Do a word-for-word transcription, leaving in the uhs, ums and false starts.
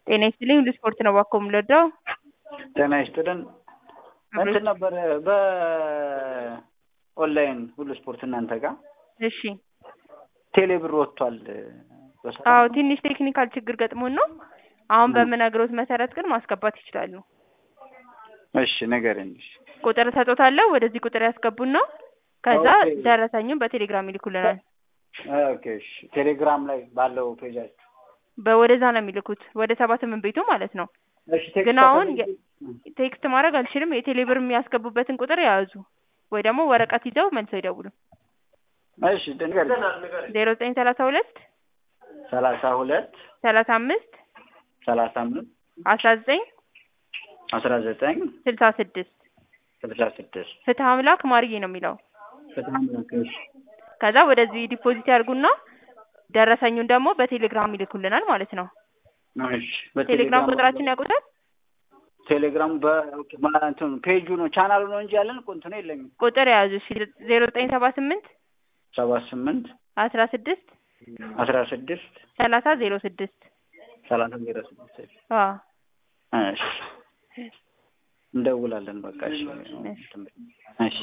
ጤና ይስጥልኝ ለስፖርት ነው ባኮ ምለዳው ጤና ይስጥልን እንትን ነበር በኦንላይን ሁሉ ስፖርት እናንተ ጋር እሺ ቴሌብር ወጥቷል አዎ ትንሽ ቴክኒካል ችግር ገጥሞን ነው አሁን በመናገሮት መሰረት ግን ማስገባት ይችላሉ እሺ ነገርኝ ቁጥር ተጦታለሁ ወደዚህ ቁጥር ያስገቡና ከዛ ደረሰኙን በቴሌግራም ይልኩልናል ኦኬ እሺ ቴሌግራም ላይ ባለው ፔጃችሁ በወደዛ ነው የሚልኩት ወደ ሰባ ስምንት ቤቱ ማለት ነው እሺ ቴክስት ግን አሁን ቴክስት ማድረግ አልችልም የቴሌብር የሚያስገቡበትን ቁጥር ያዙ ወይ ደግሞ ወረቀት ይዘው መልሰው ይደውሉ እሺ ንገረኝ ዜሮ ዘጠኝ ሰላሳ ሁለት ሰላሳ ሁለት ሰላሳ አምስት ሰላሳ አምስት አስራ ዘጠኝ አስራ ዘጠኝ ስልሳ ስድስት ስልሳ ስድስት ፍትሐ አምላክ ማርዬ ነው የሚለው ፍትሐ አምላክ እሺ ከዛ ወደዚህ ዲፖዚት ያርጉና ደረሰኙን ደግሞ በቴሌግራም ይልኩልናል ማለት ነው እሺ በቴሌግራም ቁጥራችን ያውቁታል ቴሌግራም በእንትን ፔጁ ነው ቻናሉ ነው እንጂ ያለን ቁጥር የለኝም ቁጥር ያዙ ዜሮ ዘጠኝ ሰባ ስምንት ሰባ ስምንት አስራ ስድስት አስራ ስድስት ሰላሳ ዜሮ ስድስት ሰላሳ ዜሮ ስድስት አዎ እሺ እንደውላለን በቃ እሺ እሺ